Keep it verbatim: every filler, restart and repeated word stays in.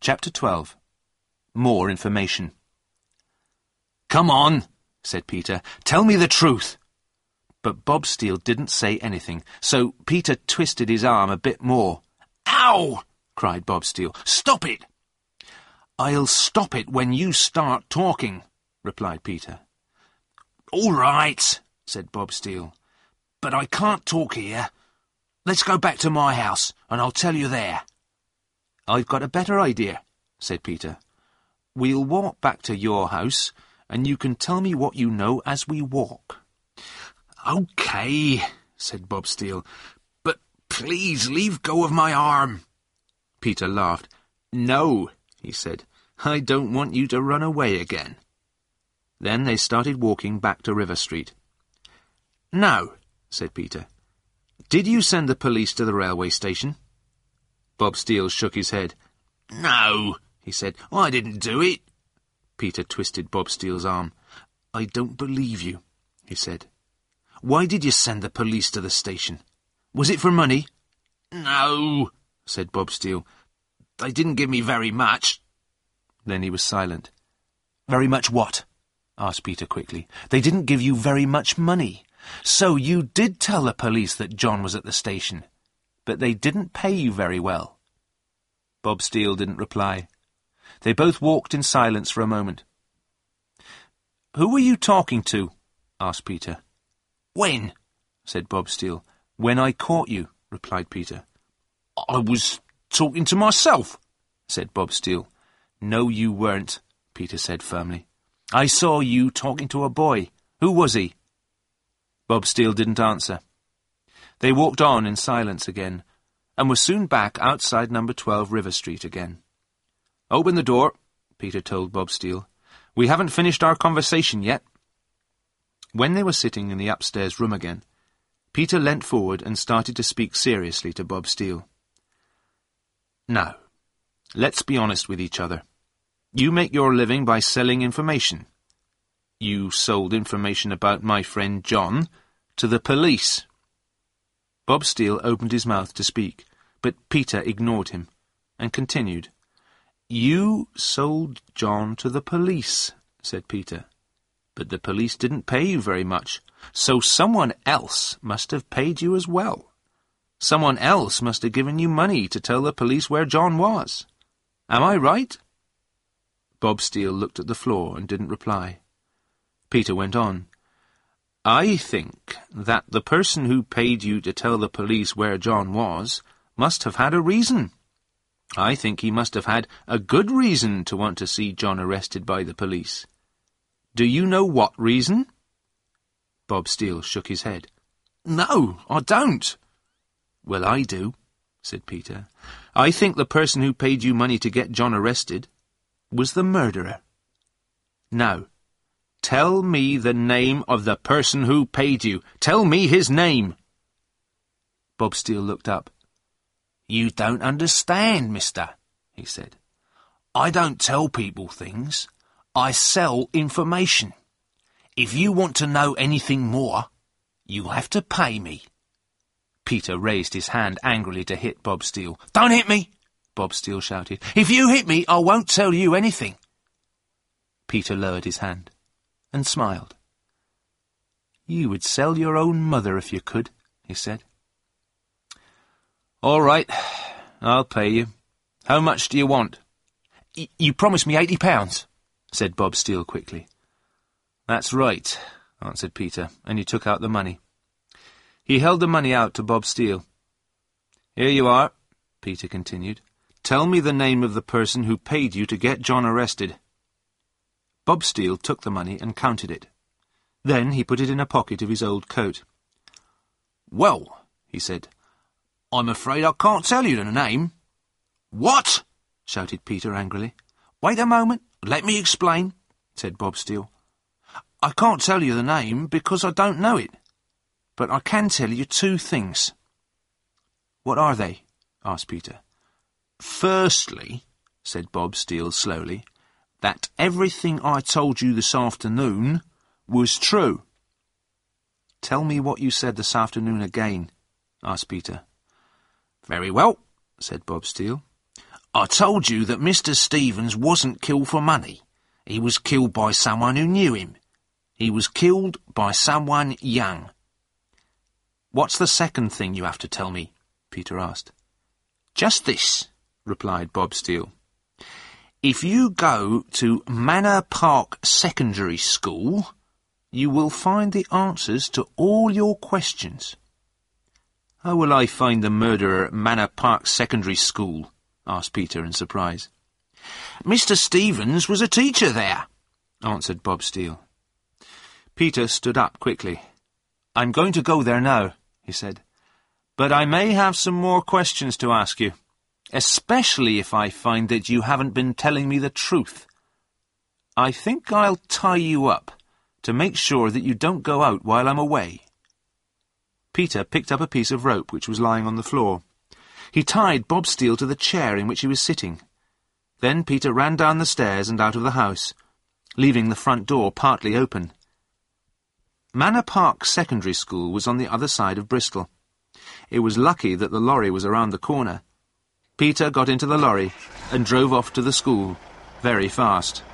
Chapter twelve. More information. "Come on," said Peter. "Tell me the truth." But Bob Steele didn't say anything, so Peter twisted his arm a bit more. "Ow!" cried Bob Steele. "Stop it!" "I'll stop it when you start talking," replied Peter. "All right," said Bob Steele. "But I can't talk here. Let's go back to my house, and I'll tell you there." "I've got a better idea," said Peter. "We'll walk back to your house, and you can tell me what you know as we walk." "OK," said Bob Steele, "but please leave go of my arm." Peter laughed. "No," he said, "I don't want you to run away again." Then they started walking back to River Street. "Now," said Peter, "did you send the police to the railway station?" Bob Steele shook his head. "No," he said, "I didn't do it." Peter twisted Bob Steele's arm. "I don't believe you," he said. "Why did you send the police to the station? Was it for money?" "No," said Bob Steele. "They didn't give me very much." Then he was silent. "Very much what?" asked Peter quickly. "They didn't give you very much money. So you did tell the police that John was at the station, but they didn't pay you very well." Bob Steele didn't reply. They both walked in silence for a moment. "Who were you talking to?" asked Peter. "When?" said Bob Steele. "When I caught you," replied Peter. "I was talking to myself," said Bob Steele. "No, you weren't," Peter said firmly. "I saw you talking to a boy. Who was he?" Bob Steele didn't answer. They walked on in silence again, and were soon back outside number twelve River Street again. "Open the door," Peter told Bob Steele. "We haven't finished our conversation yet." When they were sitting in the upstairs room again, Peter leant forward and started to speak seriously to Bob Steele. "Now, let's be honest with each other. You make your living by selling information. You sold information about my friend John to the police." Bob Steele opened his mouth to speak, but Peter ignored him and continued. "You sold John to the police," said Peter. "But the police didn't pay you very much, so someone else must have paid you as well. Someone else must have given you money to tell the police where John was. Am I right?" Bob Steele looked at the floor and didn't reply. Peter went on. "I think that the person who paid you to tell the police where John was must have had a reason. I think he must have had a good reason to want to see John arrested by the police. Do you know what reason?" Bob Steele shook his head. "No, I don't." "Well, I do," said Peter. "I think the person who paid you money to get John arrested was the murderer. Now, tell me the name of the person who paid you. Tell me his name." Bob Steele looked up. "You don't understand, mister," he said. "I don't tell people things. I sell information. If you want to know anything more, you'll have to pay me." Peter raised his hand angrily to hit Bob Steele. "Don't hit me!" Bob Steele shouted. "If you hit me, I won't tell you anything." Peter lowered his hand and smiled. "You would sell your own mother if you could," he said. "All right, I'll pay you. How much do you want?" Y you promised me eighty pounds, said Bob Steele quickly. "That's right," answered Peter, and he took out the money. He held the money out to Bob Steele. "Here you are," Peter continued. "Tell me the name of the person who paid you to get John arrested." Bob Steele took the money and counted it. Then he put it in a pocket of his old coat. "Well," he said, "I'm afraid I can't tell you the name." "What?" shouted Peter angrily. "Wait a moment, let me explain," said Bob Steele. "I can't tell you the name because I don't know it, but I can tell you two things." "What are they?" asked Peter. "Firstly," said Bob Steele slowly, "that everything I told you this afternoon was true." "Tell me what you said this afternoon again," asked Peter. "Very well," said Bob Steele. I told you that Mister Stevens wasn't killed for money. He was killed by someone who knew him. He was killed by someone young. What's the second thing you have to tell me? Peter asked. Just this, replied Bob Steele. If you go to Manor Park Secondary School, you will find the answers to all your questions. How will I find the murderer at Manor Park Secondary School? Asked Peter in surprise. Mister Stevens was a teacher there, answered Bob Steele. Peter stood up quickly. I'm going to go there now, he said. But I may have some more questions to ask you, especially if I find that you haven't been telling me the truth. I think I'll tie you up to make sure that you don't go out while I'm away. Peter picked up a piece of rope which was lying on the floor. He tied Bob Steele to the chair in which he was sitting. Then Peter ran down the stairs and out of the house, leaving the front door partly open. Manor Park Secondary School was on the other side of Bristol. It was lucky that the lorry was around the corner. Peter got into the lorry and drove off to the school very fast.